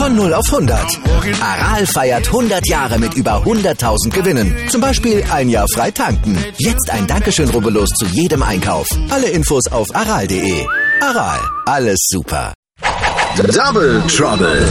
Von 0 auf 100. Aral feiert 100 Jahre mit über 100.000 Gewinnen. Zum Beispiel ein Jahr frei tanken. Jetzt ein Dankeschön, rubbellos zu jedem Einkauf. Alle Infos auf aral.de. Aral, alles super. Double Trouble.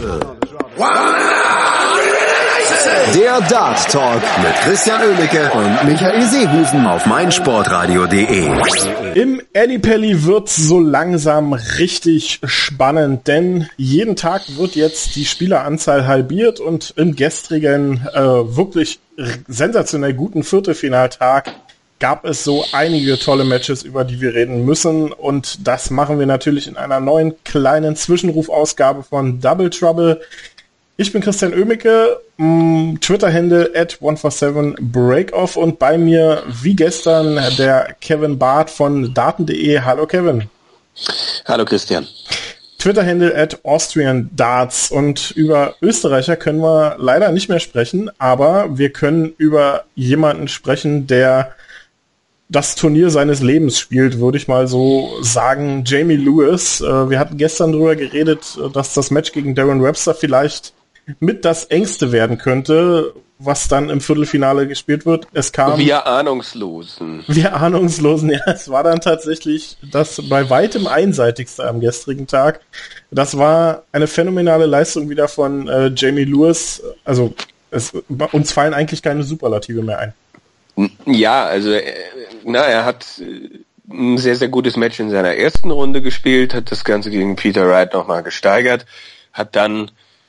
Der Dart Talk mit Christian Oemeke und Michael Seehusen auf meinsportradio.de. Im Ellipelli wird's so langsam richtig spannend, denn jeden Tag wird jetzt die Spieleranzahl halbiert und im gestrigen, wirklich sensationell guten Viertelfinaltag gab es so einige tolle Matches, über die wir reden müssen, und das machen wir natürlich in einer neuen kleinen Zwischenrufausgabe von Double Trouble. Ich bin Christian Oemeke, Twitter-Handle @147breakoff, und bei mir wie gestern der Kevin Barth von daten.de. Hallo Kevin. Hallo Christian. Twitter-Handle @AustrianDarts, und über Österreicher können wir leider nicht mehr sprechen, aber wir können über jemanden sprechen, der das Turnier seines Lebens spielt, würde ich mal so sagen. Jamie Lewis. Wir hatten gestern darüber geredet, dass das Match gegen Darren Webster vielleicht mit das engste werden könnte, was dann im Viertelfinale gespielt wird. Es kam... Wir Ahnungslosen, ja. Es war dann tatsächlich das bei weitem einseitigste am gestrigen Tag. Das war eine phänomenale Leistung wieder von Jamie Lewis. Also uns fallen eigentlich keine Superlative mehr ein. Ja, also er hat ein sehr, sehr gutes Match in seiner ersten Runde gespielt, hat das Ganze gegen Peter Wright nochmal gesteigert, hat dann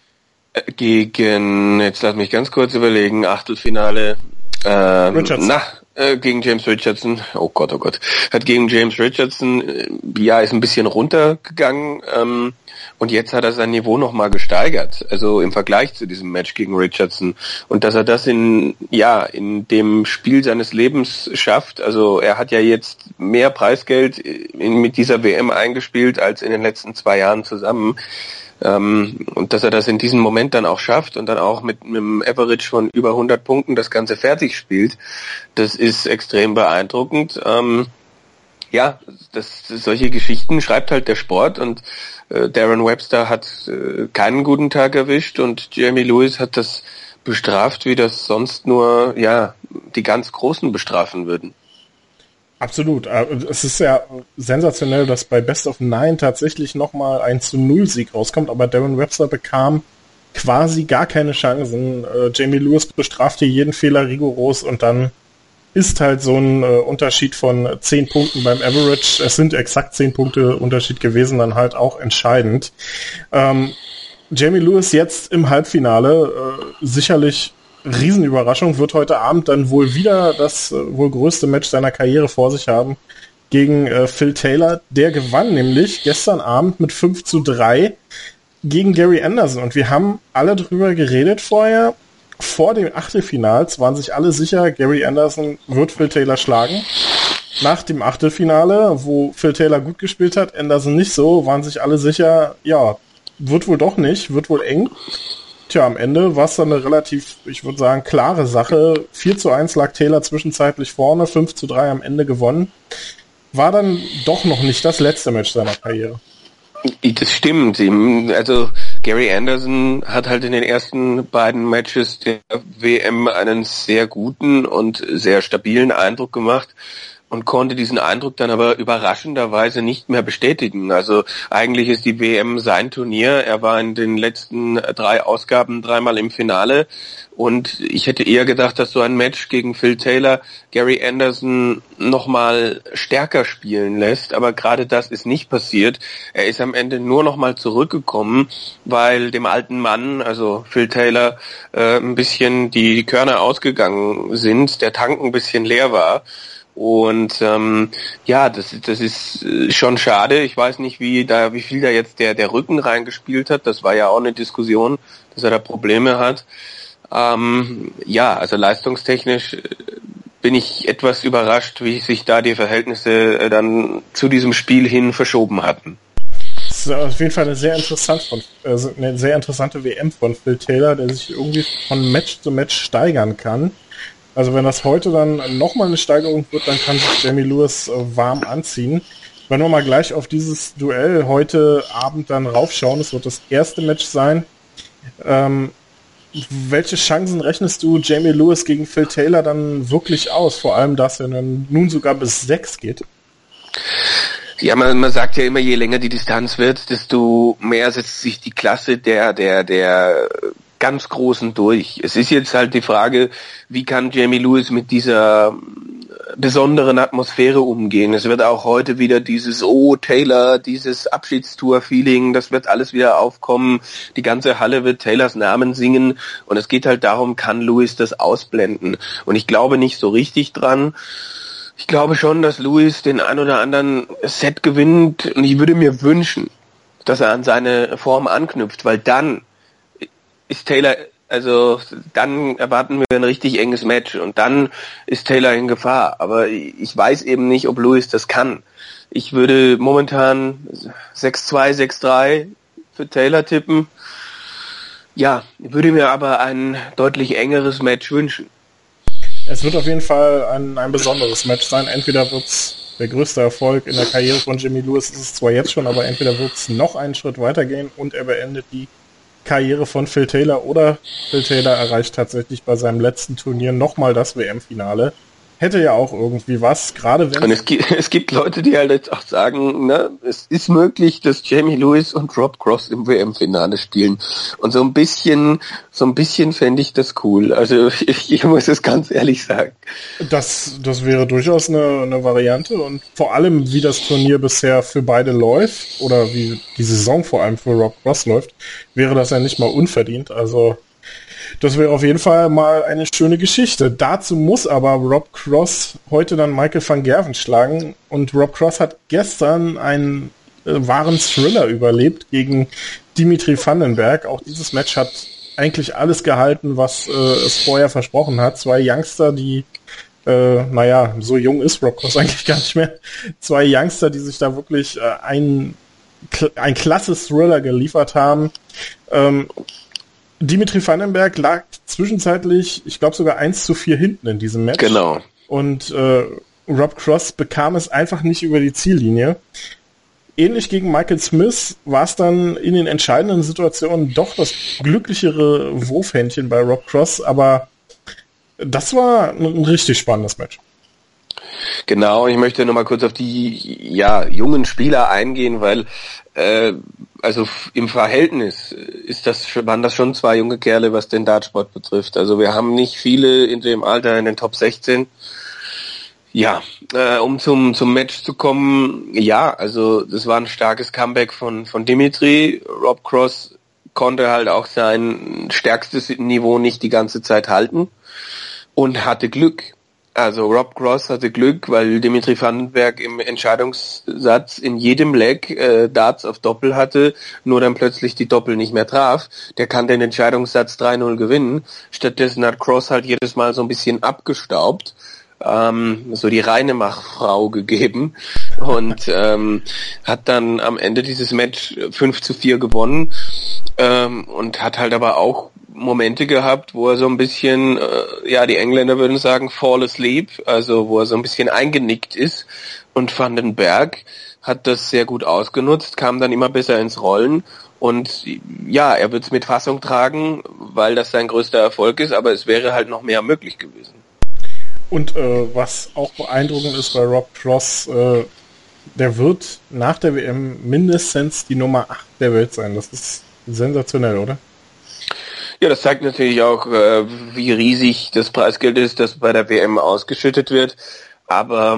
gegen, jetzt lass mich ganz kurz überlegen, Achtelfinale gegen James Richardson, oh Gott, hat gegen James Richardson, ist ein bisschen runtergegangen, und jetzt hat er sein Niveau nochmal gesteigert, also im Vergleich zu diesem Match gegen Richardson, und dass er das in dem Spiel seines Lebens schafft. Also er hat ja jetzt mehr Preisgeld mit dieser WM eingespielt als in den letzten 2 Jahren zusammen. Und dass er das in diesem Moment dann auch schafft und dann auch mit einem Average von über 100 Punkten das Ganze fertig spielt, das ist extrem beeindruckend. Solche Geschichten schreibt halt der Sport, und Darren Webster hat keinen guten Tag erwischt, und Jamie Lewis hat das bestraft, wie das sonst nur die ganz Großen bestrafen würden. Absolut. Es ist ja sensationell, dass bei Best of 9 tatsächlich nochmal ein 0-Sieg rauskommt, aber Darren Webster bekam quasi gar keine Chancen. Jamie Lewis bestrafte jeden Fehler rigoros, und dann ist halt so ein Unterschied von 10 Punkten beim Average, es sind exakt 10 Punkte Unterschied gewesen, dann halt auch entscheidend. Jamie Lewis jetzt im Halbfinale, sicherlich Riesenüberraschung, wird heute Abend dann wohl wieder das wohl größte Match seiner Karriere vor sich haben gegen Phil Taylor. Der gewann nämlich gestern Abend mit 5-3 gegen Gary Anderson, und wir haben alle drüber geredet vorher. Vor dem Achtelfinals waren sich alle sicher, Gary Anderson wird Phil Taylor schlagen. Nach dem Achtelfinale, wo Phil Taylor gut gespielt hat, Anderson nicht so, waren sich alle sicher, wird wohl doch nicht, wird wohl eng. Tja, am Ende war es dann eine relativ, ich würde sagen, klare Sache. 4-1 lag Taylor zwischenzeitlich vorne, 5-3 am Ende gewonnen. War dann doch noch nicht das letzte Match seiner Karriere. Das stimmt. Also Gary Anderson hat halt in den ersten beiden Matches der WM einen sehr guten und sehr stabilen Eindruck gemacht und konnte diesen Eindruck dann aber überraschenderweise nicht mehr bestätigen. Also eigentlich ist die WM sein Turnier. Er war in den letzten 3 Ausgaben 3-mal im Finale, und ich hätte eher gedacht, dass so ein Match gegen Phil Taylor Gary Anderson nochmal stärker spielen lässt, aber gerade das ist nicht passiert. Er ist am Ende nur nochmal zurückgekommen, weil dem alten Mann, also Phil Taylor, ein bisschen die Körner ausgegangen sind, der Tank ein bisschen leer war. Und das ist schon schade. Ich weiß nicht, wie viel da jetzt der Rücken reingespielt hat. Das war ja auch eine Diskussion, dass er da Probleme hat. Also leistungstechnisch bin ich etwas überrascht, wie sich da die Verhältnisse dann zu diesem Spiel hin verschoben hatten. Das ist auf jeden Fall eine sehr interessante WM von Phil Taylor, der sich irgendwie von Match zu Match steigern kann. Also wenn das heute dann nochmal eine Steigerung wird, dann kann sich Jamie Lewis warm anziehen. Wenn wir mal gleich auf dieses Duell heute Abend dann raufschauen, es wird das erste Match sein Welche Chancen rechnest du Jamie Lewis gegen Phil Taylor dann wirklich aus? Vor allem, dass er dann nun sogar bis 6 geht. Ja, man sagt ja immer, je länger die Distanz wird, desto mehr setzt sich die Klasse der ganz Großen durch. Es ist jetzt halt die Frage, wie kann Jamie Lewis mit dieser besonderen Atmosphäre umgehen. Es wird auch heute wieder dieses Taylor, dieses Abschiedstour-Feeling, das wird alles wieder aufkommen. Die ganze Halle wird Taylors Namen singen und es geht halt darum, kann Lewis das ausblenden? Und ich glaube nicht so richtig dran. Ich glaube schon, dass Lewis den ein oder anderen Set gewinnt und ich würde mir wünschen, dass er an seine Form anknüpft, weil dann ist Taylor, also dann erwarten wir ein richtig enges Match und dann ist Taylor in Gefahr. Aber ich weiß eben nicht, ob Lewis das kann. Ich würde momentan 6-2, 6-3 für Taylor tippen. Ja, würde mir aber ein deutlich engeres Match wünschen. Es wird auf jeden Fall ein besonderes Match sein. Entweder wird's der größte Erfolg in der Karriere von Jamie Lewis, ist es zwar jetzt schon, aber entweder wird's noch einen Schritt weitergehen und er beendet die Karriere von Phil Taylor oder Phil Taylor erreicht tatsächlich bei seinem letzten Turnier nochmal das WM-Finale. Hätte ja auch irgendwie was, gerade wenn... Und es gibt Leute, die halt jetzt auch sagen, ne, es ist möglich, dass Jamie Lewis und Rob Cross im WM-Finale spielen. Und so ein bisschen fände ich das cool. Also ich muss es ganz ehrlich sagen. Das wäre durchaus eine Variante und vor allem, wie das Turnier bisher für beide läuft oder wie die Saison vor allem für Rob Cross läuft, wäre das ja nicht mal unverdient. Also das wäre auf jeden Fall mal eine schöne Geschichte. Dazu muss aber Rob Cross heute dann Michael van Gerwen schlagen. Und Rob Cross hat gestern einen wahren Thriller überlebt gegen Dimitri Vandenberg. Auch dieses Match hat eigentlich alles gehalten, was es vorher versprochen hat. Zwei Youngster, die, so jung ist Rob Cross eigentlich gar nicht mehr. Zwei Youngster, die sich da wirklich ein klasse Thriller geliefert haben. Dimitri Vandenberg lag zwischenzeitlich, ich glaube sogar 1-4 hinten in diesem Match. Genau. Und Rob Cross bekam es einfach nicht über die Ziellinie. Ähnlich gegen Michael Smith war es dann in den entscheidenden Situationen doch das glücklichere Wurfhändchen bei Rob Cross, aber das war ein richtig spannendes Match. Genau, ich möchte nochmal kurz auf die jungen Spieler eingehen, weil also im Verhältnis waren das schon zwei junge Kerle, was den Dartsport betrifft. Also wir haben nicht viele in dem Alter in den Top 16. Ja, um zum Match zu kommen, also das war ein starkes Comeback von Dimitri. Rob Cross konnte halt auch sein stärkstes Niveau nicht die ganze Zeit halten und hatte Glück. Also Rob Cross hatte Glück, weil Dimitri Vandenberg im Entscheidungssatz in jedem Leg Darts auf Doppel hatte, nur dann plötzlich die Doppel nicht mehr traf. Der kann den Entscheidungssatz 3-0 gewinnen. Stattdessen hat Cross halt jedes Mal so ein bisschen abgestaubt, so die Reinemach-Frau gegeben und hat dann am Ende dieses Match 5-4 gewonnen und hat halt aber auch Momente gehabt, wo er so ein bisschen, die Engländer würden sagen, fall asleep, also wo er so ein bisschen eingenickt ist. Und Vandenberg hat das sehr gut ausgenutzt, kam dann immer besser ins Rollen. Und er wird es mit Fassung tragen, weil das sein größter Erfolg ist, aber es wäre halt noch mehr möglich gewesen. Und was auch beeindruckend ist bei Rob Cross, der wird nach der WM mindestens die Nummer 8 der Welt sein. Das ist sensationell, oder? Ja, das zeigt natürlich auch, wie riesig das Preisgeld ist, das bei der WM ausgeschüttet wird. Aber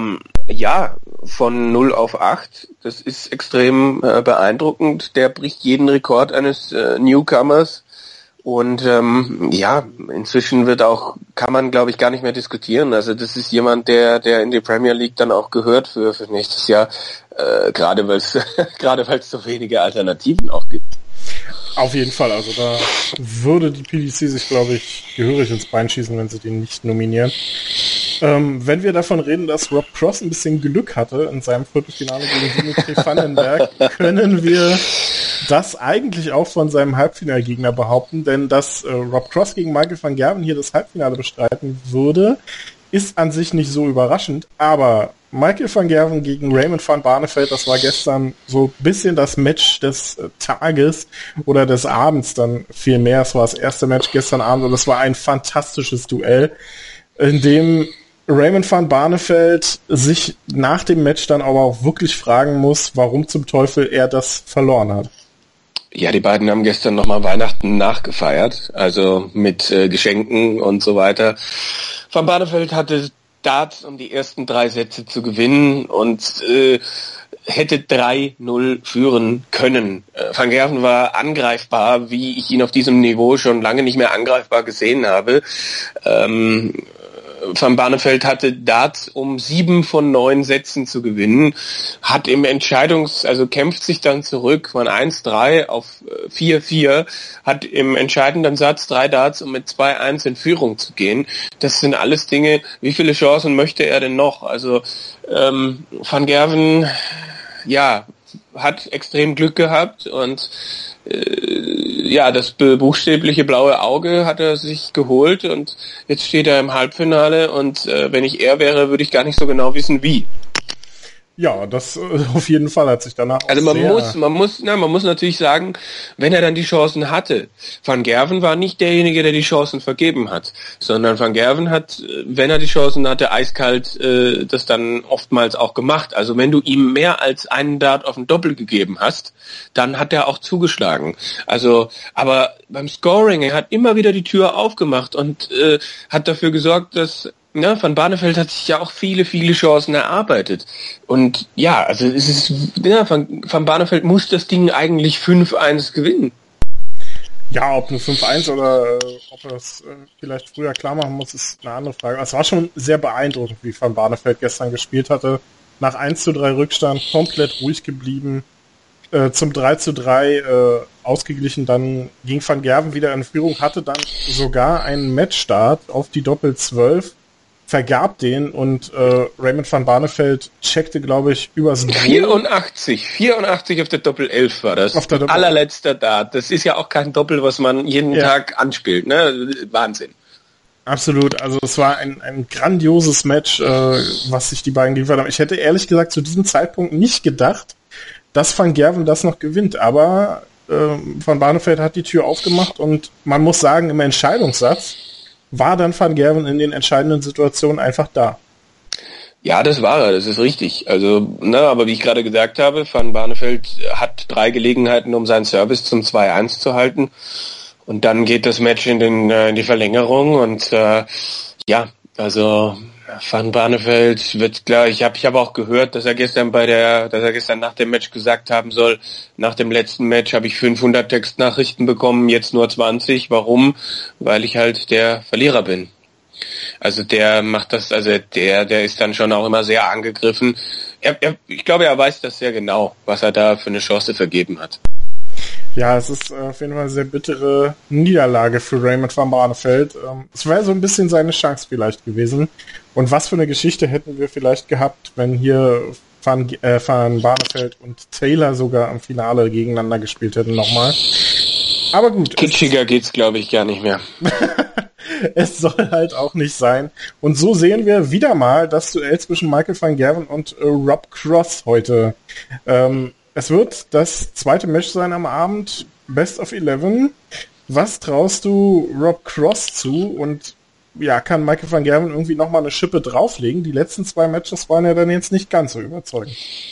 von 0 auf 8, das ist extrem beeindruckend. Der bricht jeden Rekord eines Newcomers. Und inzwischen kann man glaube ich gar nicht mehr diskutieren. Also das ist jemand, der in die Premier League dann auch gehört für nächstes Jahr, gerade weil es so wenige Alternativen auch gibt. Auf jeden Fall, also da würde die PDC sich, glaube ich, gehörig ins Bein schießen, wenn sie den nicht nominieren. Wenn wir davon reden, dass Rob Cross ein bisschen Glück hatte in seinem Viertelfinale gegen Dimitri Vandenberg, können wir das eigentlich auch von seinem Halbfinalgegner behaupten, denn dass Rob Cross gegen Michael van Gerwen hier das Halbfinale bestreiten würde, ist an sich nicht so überraschend, aber Michael van Gerwen gegen Raymond van Barneveld, das war gestern so ein bisschen das Match des Tages oder des Abends dann viel mehr. Es war das erste Match gestern Abend und es war ein fantastisches Duell, in dem Raymond van Barneveld sich nach dem Match dann aber auch wirklich fragen muss, warum zum Teufel er das verloren hat. Ja, die beiden haben gestern nochmal Weihnachten nachgefeiert, also mit Geschenken und so weiter. Van Barneveld hatte Darts, um die ersten 3 Sätze zu gewinnen und hätte 3-0 führen können. Van Gerwen war angreifbar, wie ich ihn auf diesem Niveau schon lange nicht mehr angreifbar gesehen habe. Van Barneveld hatte Darts, um 7 von 9 Sätzen zu gewinnen, hat im kämpft sich dann zurück von 1-3 auf 4-4, hat im entscheidenden Satz 3 Darts, um mit 2-1 in Führung zu gehen. Das sind alles Dinge, wie viele Chancen möchte er denn noch? Also Van Gerwen, ja, hat extrem Glück gehabt und das buchstäbliche blaue Auge hat er sich geholt und jetzt steht er im Halbfinale und wenn ich er wäre, würde ich gar nicht so genau wissen, wie. Ja, das auf jeden Fall hat sich danach also man muss natürlich sagen, wenn er dann die Chancen hatte. Van Gerwen war nicht derjenige, der die Chancen vergeben hat, sondern Van Gerwen hat, wenn er die Chancen hatte, eiskalt das dann oftmals auch gemacht. Also wenn du ihm mehr als einen Dart auf ein Doppel gegeben hast, dann hat er auch zugeschlagen. Also, aber beim Scoring, er hat immer wieder die Tür aufgemacht und hat dafür gesorgt, dass Van Barneveld hat sich ja auch viele, viele Chancen erarbeitet. Und ja, also es ist, Van Barneveld muss das Ding eigentlich 5-1 gewinnen. Ja, ob nur 5-1 oder ob er das vielleicht früher klar machen muss, ist eine andere Frage. Es war schon sehr beeindruckend, wie Van Barneveld gestern gespielt hatte. Nach 1-3 Rückstand komplett ruhig geblieben. Zum 3-3 ausgeglichen, dann ging Van Gerwen wieder in Führung, hatte dann sogar einen Matchstart auf die Doppel-12, vergab den und Raymond van Barneveld checkte, glaube ich, übers 84 auf der Doppel-11 war das. Auf der allerletzter Dart. Das ist ja auch kein Doppel, was man jeden Tag anspielt, ne? Wahnsinn. Absolut, also es war ein grandioses Match, was sich die beiden geliefert haben. Ich hätte ehrlich gesagt zu diesem Zeitpunkt nicht gedacht, dass Van Gerwen das noch gewinnt, aber Van Barneveld hat die Tür aufgemacht und man muss sagen, im Entscheidungssatz war dann Van Gerwen in den entscheidenden Situationen einfach da. Ja, das war er, das ist richtig. Also, aber wie ich gerade gesagt habe, Van Barneveld hat 3 Gelegenheiten, um seinen Service zum 2-1 zu halten. Und dann geht das Match in die Verlängerung und Van Barneveld wird klar. Ich habe auch gehört, dass er gestern nach dem Match gesagt haben soll, nach dem letzten Match habe ich 500 Textnachrichten bekommen, jetzt nur 20. Warum? Weil ich halt der Verlierer bin. Also der macht das, der ist dann schon auch immer sehr angegriffen. Ich glaube, er weiß das sehr genau, was er da für eine Chance vergeben hat. Ja, es ist auf jeden Fall eine sehr bittere Niederlage für Raymond van Barneveld. Es wäre so ein bisschen seine Chance vielleicht gewesen. Und was für eine Geschichte hätten wir vielleicht gehabt, wenn hier Van Barneveld und Taylor sogar am Finale gegeneinander gespielt hätten nochmal. Aber gut. Kitschiger geht's, glaube ich, gar nicht mehr. Es soll halt auch nicht sein. Und so sehen wir wieder mal das Duell zwischen Michael van Gerwen und Rob Cross heute. Es wird das zweite Match sein am Abend, Best of 11. Was traust du Rob Cross zu? Und ja, kann Michael van Gerwen irgendwie nochmal eine Schippe drauflegen? Die letzten 2 Matches waren ja dann jetzt nicht ganz so überzeugend.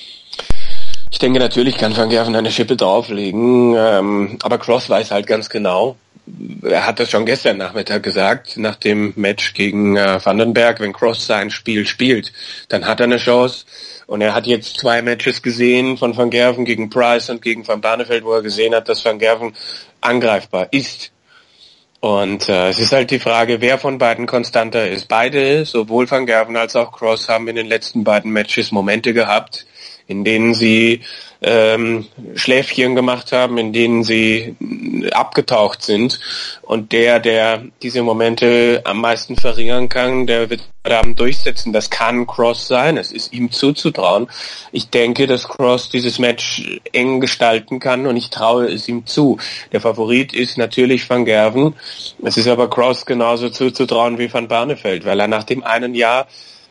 Ich denke, natürlich kann Van Gerwen eine Schippe drauflegen, aber Cross weiß halt ganz genau, er hat das schon gestern Nachmittag gesagt, nach dem Match gegen Vandenberg, wenn Cross sein Spiel spielt, dann hat er eine Chance. Und er hat jetzt 2 Matches gesehen von Van Gerwen gegen Price und gegen Van Barneveld, wo er gesehen hat, dass Van Gerwen angreifbar ist. Und es ist halt die Frage, wer von beiden konstanter ist. Beide, sowohl Van Gerwen als auch Cross, haben in den letzten beiden Matches Momente gehabt, in denen sie Schläfchen gemacht haben, in denen sie abgetaucht sind. Und der diese Momente am meisten verringern kann, der wird heute Abend durchsetzen. Das kann Cross sein, es ist ihm zuzutrauen. Ich denke, dass Cross dieses Match eng gestalten kann und ich traue es ihm zu. Der Favorit ist natürlich Van Gerwen. Es ist aber Cross genauso zuzutrauen wie Van Barneveld, weil er nach dem einen Jahr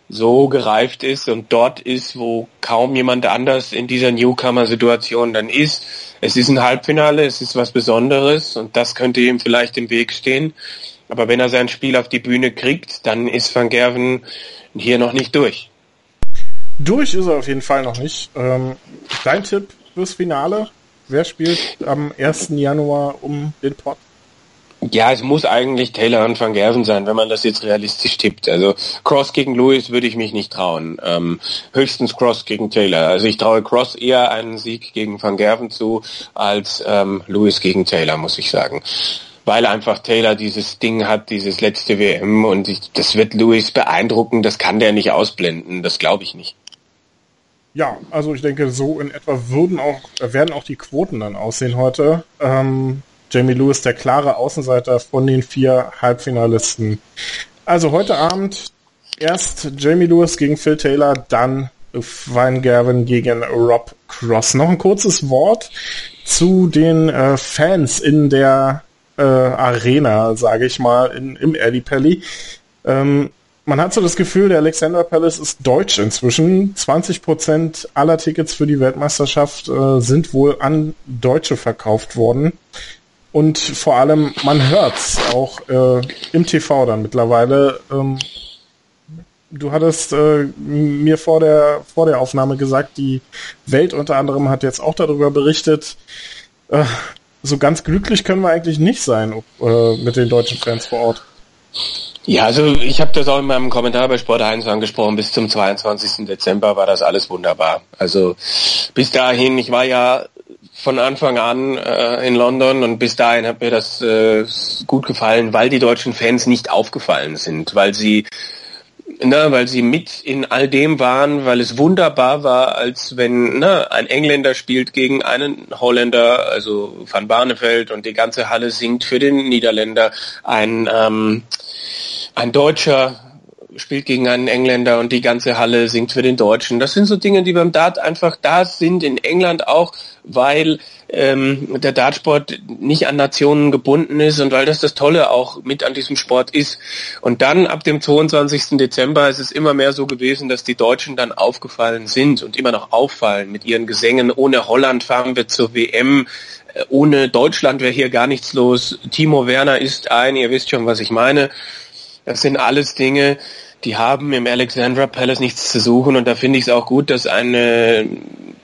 so gereift ist und dort ist, wo kaum jemand anders in dieser Newcomer-Situation dann ist. Es ist ein Halbfinale, es ist was Besonderes und das könnte ihm vielleicht im Weg stehen. Aber wenn er sein Spiel auf die Bühne kriegt, dann ist Van Gerwen hier noch nicht durch. Durch ist er auf jeden Fall noch nicht. Dein Tipp fürs Finale? Wer spielt am 1. Januar um den Pot? Ja, es muss eigentlich Taylor und Van Gerwen sein, wenn man das jetzt realistisch tippt. Also Cross gegen Lewis würde ich mich nicht trauen. Höchstens Cross gegen Taylor. Also ich traue Cross eher einen Sieg gegen Van Gerwen zu, als Lewis gegen Taylor, muss ich sagen. Weil einfach Taylor dieses Ding hat, dieses letzte WM und das wird Lewis beeindrucken, das kann der nicht ausblenden, das glaube ich nicht. Ja, also ich denke, so in etwa werden auch die Quoten dann aussehen heute. Jamie Lewis, der klare Außenseiter von den 4 Halbfinalisten. Also heute Abend erst Jamie Lewis gegen Phil Taylor, dann Van Gerwen gegen Rob Cross. Noch ein kurzes Wort zu den Fans in der Arena, sage ich mal, im Ali Pally. Man hat so das Gefühl, der Alexandra Palace ist deutsch inzwischen. 20% aller Tickets für die Weltmeisterschaft sind wohl an Deutsche verkauft worden. Und vor allem, man hört's auch im TV dann mittlerweile. Du hattest mir vor der Aufnahme gesagt, die Welt unter anderem hat jetzt auch darüber berichtet. So ganz glücklich können wir eigentlich nicht sein mit den deutschen Fans vor Ort. Ja, also ich habe das auch in meinem Kommentar bei Sport 1 angesprochen, bis zum 22. Dezember war das alles wunderbar. Also bis dahin, ich war ja von Anfang an in London und bis dahin hat mir das gut gefallen, weil die deutschen Fans nicht aufgefallen sind, weil sie mit in all dem waren, weil es wunderbar war, als wenn ein Engländer spielt gegen einen Holländer, also Van Barneveld und die ganze Halle singt für den Niederländer, ein Deutscher spielt gegen einen Engländer und die ganze Halle singt für den Deutschen. Das sind so Dinge, die beim Dart einfach da sind, in England auch, weil der Dartsport nicht an Nationen gebunden ist und weil das Tolle auch mit an diesem Sport ist. Und dann ab dem 22. Dezember ist es immer mehr so gewesen, dass die Deutschen dann aufgefallen sind und immer noch auffallen mit ihren Gesängen. Ohne Holland fahren wir zur WM. Ohne Deutschland wäre hier gar nichts los. Timo Werner ist ihr wisst schon, was ich meine. Das sind alles Dinge, die haben im Alexandra Palace nichts zu suchen und da finde ich es auch gut, dass ein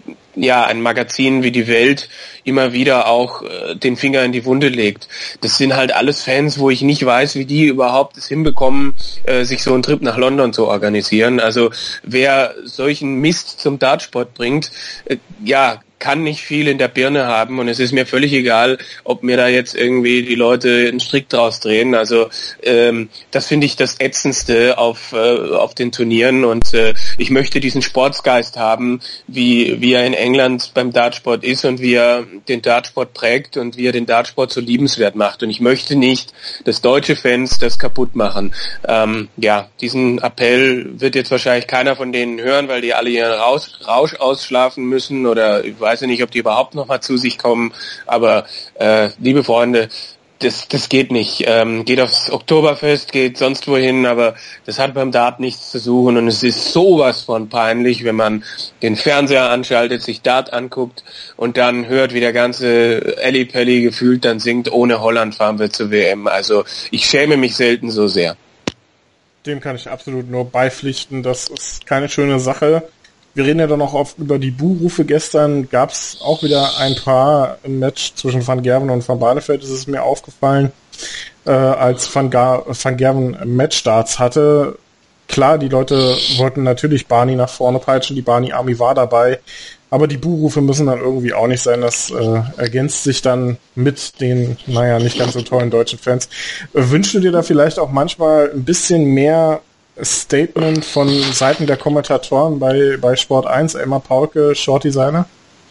Magazin wie die Welt immer wieder auch den Finger in die Wunde legt. Das sind halt alles Fans, wo ich nicht weiß, wie die überhaupt es hinbekommen, sich so einen Trip nach London zu organisieren. Also wer solchen Mist zum Dartsport bringt, kann nicht viel in der Birne haben und es ist mir völlig egal, ob mir da jetzt irgendwie die Leute einen Strick draus drehen. Also das finde ich das Ätzendste auf den Turnieren und ich möchte diesen Sportsgeist haben, wie er in England beim Dartsport ist und wie er den Dartsport prägt und wie er den Dartsport so liebenswert macht. Und ich möchte nicht, dass deutsche Fans das kaputt machen. Diesen Appell wird jetzt wahrscheinlich keiner von denen hören, weil die alle ihren Rausch ausschlafen müssen oder ich weiß nicht, ob die überhaupt noch mal zu sich kommen, aber liebe Freunde, das geht nicht. Geht aufs Oktoberfest, geht sonst wohin, aber das hat beim Dart nichts zu suchen und es ist sowas von peinlich, wenn man den Fernseher anschaltet, sich Dart anguckt und dann hört, wie der ganze Ali Pally gefühlt dann singt, ohne Holland fahren wir zur WM. Also ich schäme mich selten so sehr. Dem kann ich absolut nur beipflichten, das ist keine schöne Sache. Wir reden ja dann auch oft über die Buhrufe. Gestern gab es auch wieder ein paar im Match zwischen Van Gerwen und Van Barneveld. Das ist mir aufgefallen, als Van Gerwen Matchstarts hatte. Klar, die Leute wollten natürlich Barney nach vorne peitschen, die Barney Army war dabei, aber die Buhrufe müssen dann irgendwie auch nicht sein. Das ergänzt sich dann mit den, nicht ganz so tollen deutschen Fans. Wünschst du dir da vielleicht auch manchmal ein bisschen mehr Statement von Seiten der Kommentatoren bei Sport 1, Elmar Paulke, Shorty Seiner?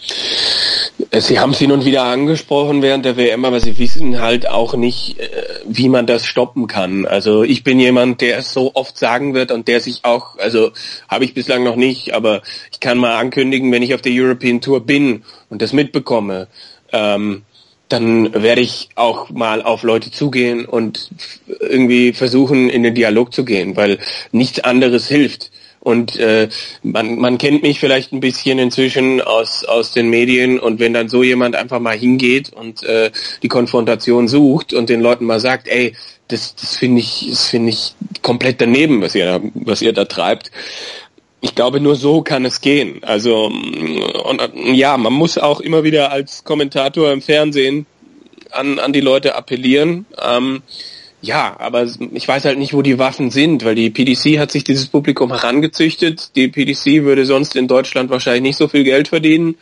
Sie haben es hin und wieder angesprochen während der WM, aber sie wissen halt auch nicht, wie man das stoppen kann. Also ich bin jemand, der es so oft sagen wird und der sich auch, also habe ich bislang noch nicht, aber ich kann mal ankündigen, wenn ich auf der European Tour bin und das mitbekomme, dann werde ich auch mal auf Leute zugehen und irgendwie versuchen, in den Dialog zu gehen, weil nichts anderes hilft. Und man kennt mich vielleicht ein bisschen inzwischen aus den Medien, und wenn dann so jemand einfach mal hingeht und die Konfrontation sucht und den Leuten mal sagt, ey, das finde ich komplett daneben, was ihr da treibt. Ich glaube, nur so kann es gehen. Also, und ja, man muss auch immer wieder als Kommentator im Fernsehen an die Leute appellieren. Ja, aber ich weiß halt nicht, wo die Waffen sind, weil die PDC hat sich dieses Publikum herangezüchtet. Die PDC würde sonst in Deutschland wahrscheinlich nicht so viel Geld verdienen.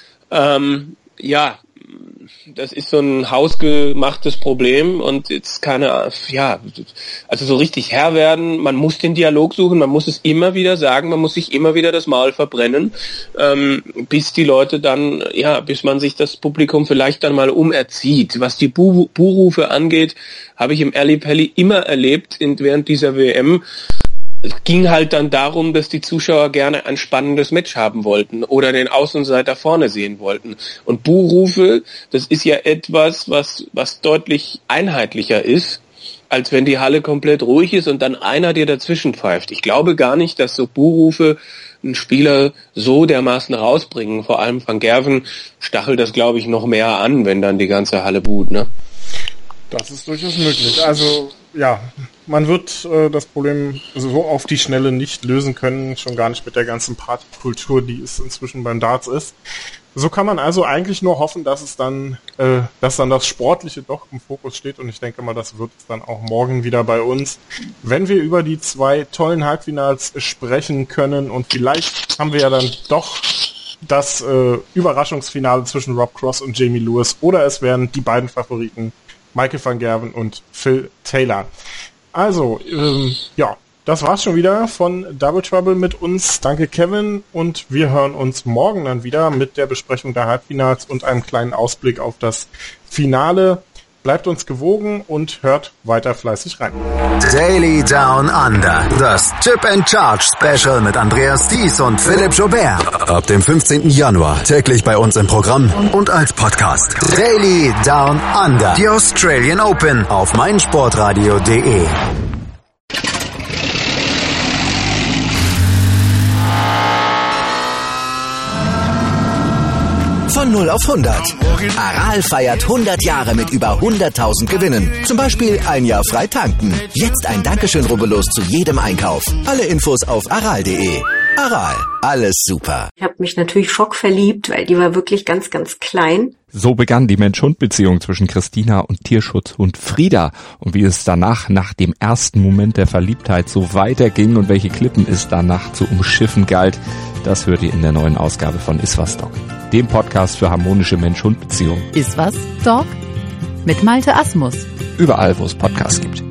Ja, das ist so ein hausgemachtes Problem, und jetzt also so richtig Herr werden, man muss den Dialog suchen, man muss es immer wieder sagen, man muss sich immer wieder das Maul verbrennen, bis die Leute dann, bis man sich das Publikum vielleicht dann mal umerzieht. Was die Buhrufe angeht, habe ich im Ellipelli immer erlebt während dieser WM. Es ging halt dann darum, dass die Zuschauer gerne ein spannendes Match haben wollten oder den Außenseiter vorne sehen wollten. Und Buhrufe, das ist ja etwas, was deutlich einheitlicher ist, als wenn die Halle komplett ruhig ist und dann einer dir dazwischen pfeift. Ich glaube gar nicht, dass so Buhrufe einen Spieler so dermaßen rausbringen. Vor allem Van Gerven stachelt das, glaube ich, noch mehr an, wenn dann die ganze Halle buht, ne? Das ist durchaus möglich. Also, ja, man wird das Problem so auf die Schnelle nicht lösen können, schon gar nicht mit der ganzen Partykultur, die es inzwischen beim Darts ist. So kann man also eigentlich nur hoffen, dass dann das Sportliche doch im Fokus steht, und ich denke mal, das wird es dann auch morgen wieder bei uns, wenn wir über die 2 tollen Halbfinals sprechen können, und vielleicht haben wir ja dann doch das Überraschungsfinale zwischen Rob Cross und Jamie Lewis, oder es werden die beiden Favoriten Michael van Gerwen und Phil Taylor. Also, das war's schon wieder von Double Trouble mit uns. Danke, Kevin, und wir hören uns morgen dann wieder mit der Besprechung der Halbfinals und einem kleinen Ausblick auf das Finale. Bleibt uns gewogen und hört weiter fleißig rein. Daily Down Under. Das Chip and Charge Special mit Andreas Thies und Philipp Joubert. Ab dem 15. Januar täglich bei uns im Programm und als Podcast. Daily Down Under. Die Australian Open auf meinsportradio.de. Von 0 auf 100. Aral feiert 100 Jahre mit über 100.000 Gewinnen. Zum Beispiel ein Jahr frei tanken. Jetzt ein Dankeschön, rubbellos zu jedem Einkauf. Alle Infos auf aral.de. Aral, alles super. Ich habe mich natürlich schockverliebt, weil die war wirklich ganz, ganz klein. So begann die Mensch-Hund-Beziehung zwischen Christina und Tierschutzhund Frieda. Und wie es danach, nach dem ersten Moment der Verliebtheit, so weiterging und welche Klippen es danach zu umschiffen galt, das hört ihr in der neuen Ausgabe von Iswas Dog, dem Podcast für harmonische Mensch-Hund-Beziehungen. Iswas Dog? Mit Malte Asmus. Überall, wo es Podcasts gibt.